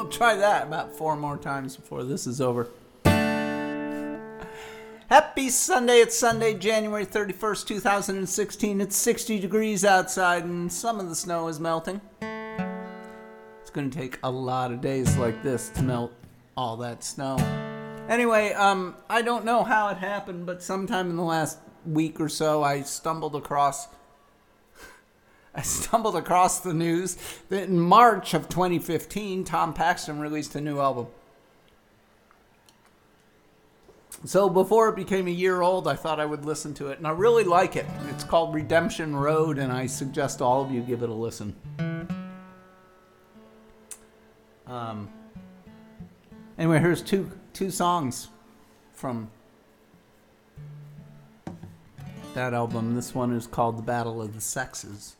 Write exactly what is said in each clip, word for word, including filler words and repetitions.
We'll try that about four more times before this is over. Happy Sunday. It's Sunday, January thirty-first, two thousand sixteen. It's sixty degrees outside and some of the snow is melting. It's going to take a lot of days like this to melt all that snow. Anyway, um, I don't know how it happened, but sometime in the last week or so, I stumbled across I stumbled across the news that in March of twenty fifteen, Tom Paxton released a new album. So before it became a year old, I thought I would listen to it, and I really like it. It's called Redemption Road, and I suggest all of you give it a listen. Um. Anyway, here's two two songs from that album. This one is called The Battle of the Sexes.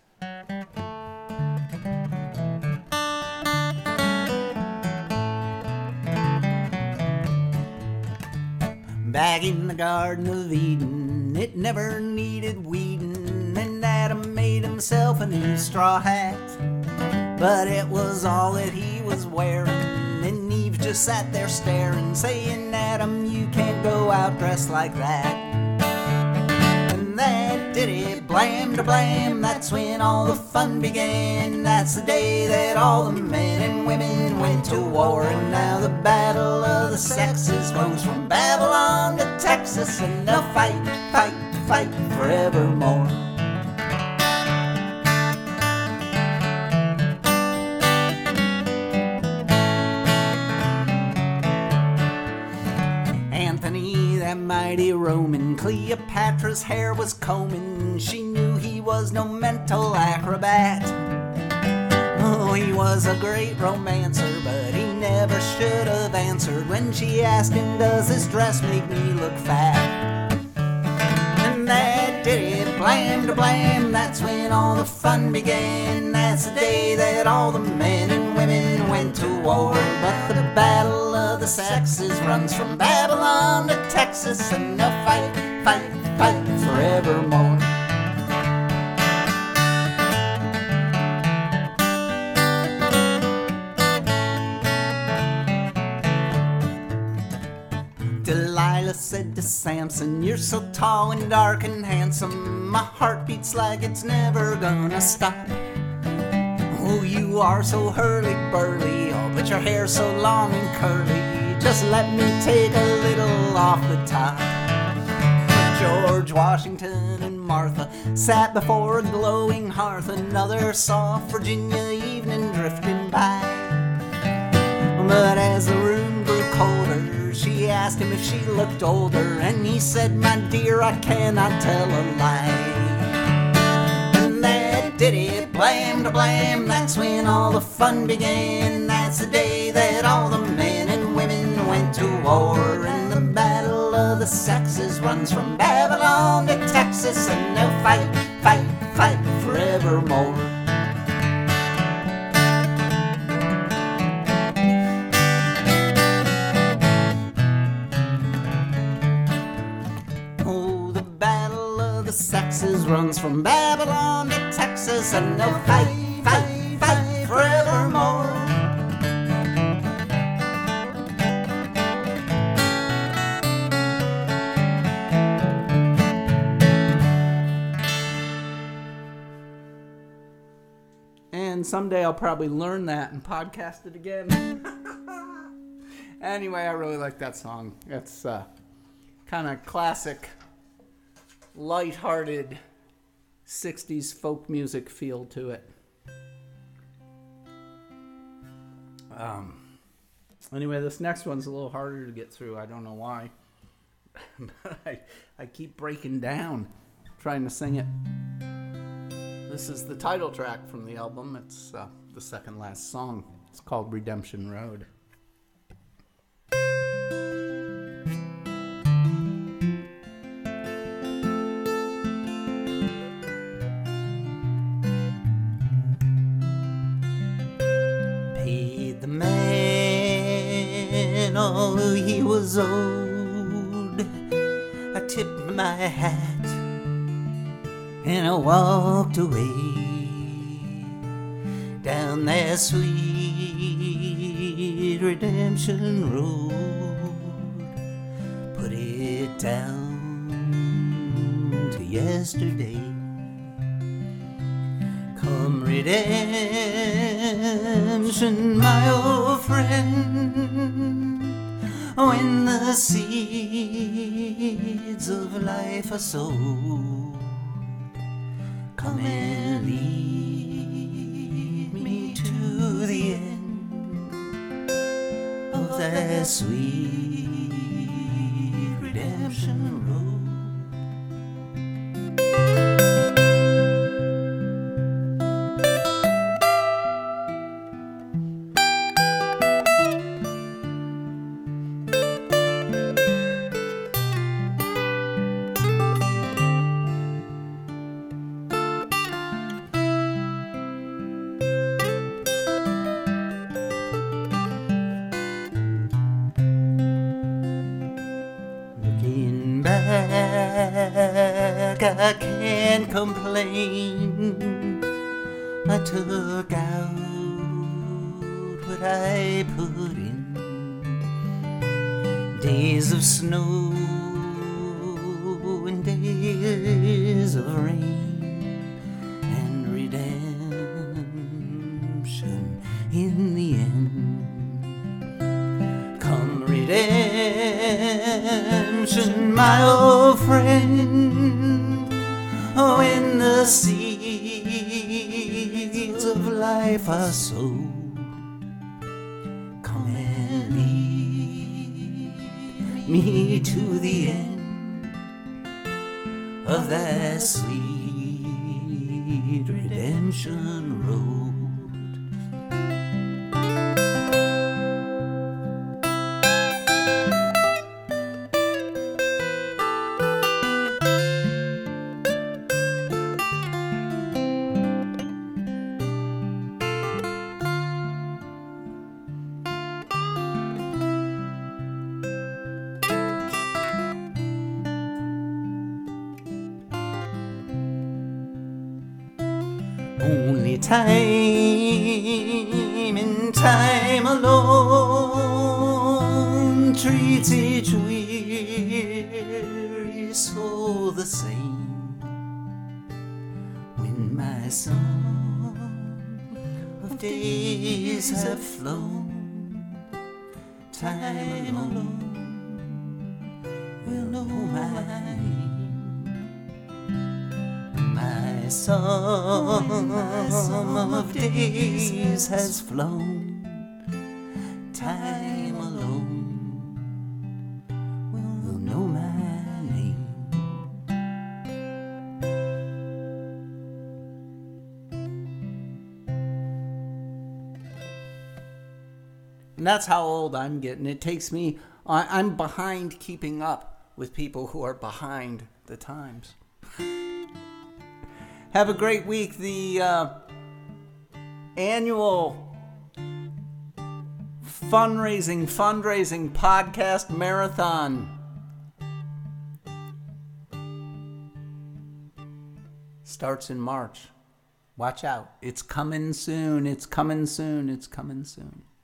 Back in the Garden of Eden, it never needed weeding, and Adam made himself a new straw hat. But it was all that he was wearing, and Eve just sat there staring, saying, Adam, you can't go out dressed like that. And that did it, blam to blam, that's when all the fun began. That's the day that all the men and women went to war, and now the battle of the sexes goes from Babylon to Texas, and they'll fight, fight, fight forevermore. Anthony, that mighty Roman, Cleopatra's hair was combing. She knew he was no mental acrobat. Oh, he was a great romancer, but he never should have answered when she asked him, does this dress make me look fat? And that did it, blam to blam, that's when all the fun began. That's the day that all the men and women went to war. But the battle of the sexes runs from Babylon to Texas, and they'll fight, fight, fight forevermore. Delilah said to Samson, you're so tall and dark and handsome, my heart beats like it's never gonna stop. Oh, you are so hurly-burly, oh, but your hair's so long and curly, just let me take a little off the top. George Washington and Martha sat before a glowing hearth, another soft Virginia evening drifting by. But as the room grew colder, she asked him if she looked older, and he said, my dear, I cannot tell a lie. And that did it, blam to blam, that's when all the fun began. That's the day that all the men and women went to war, and the battle of the sexes runs from Babylon to Texas, and they'll fight, fight, fight forevermore. Sexes runs from Babylon to Texas, and they'll fight, fight, fight forevermore. And someday I'll probably learn that and podcast it again. Anyway, I really like that song. It's uh, kind of classic, light-hearted sixties folk music feel to it. Um, anyway, this next one's a little harder to get through. I don't know why. But I, I keep breaking down trying to sing it. This is the title track from the album. It's uh, the second last song. It's called Redemption Road. Although he was old, I tipped my hat and I walked away down down that sweet redemption road. Put it down to yesterday. Come redemption, my old friend, when the seeds of life are sown, come and lead me to the end of that sweet redemption road. Looking back, I can't complain. I took out what I put in. Days of snow and days of rain, and redemption in the end. Come redemption, my old friend, when the seeds of life are sowed, come and lead me to the end of that sweet redemption road. Only time and time alone treats each weary soul the same. When my song of days have flown, time alone will know my name. My song, my song of days has flown, time alone will know my name. And that's how old I'm getting. It takes me, I'm behind keeping up with people who are behind the times. Have a great week. The uh, annual fundraising, fundraising podcast marathon starts in March. Watch out. It's coming soon. It's coming soon. It's coming soon.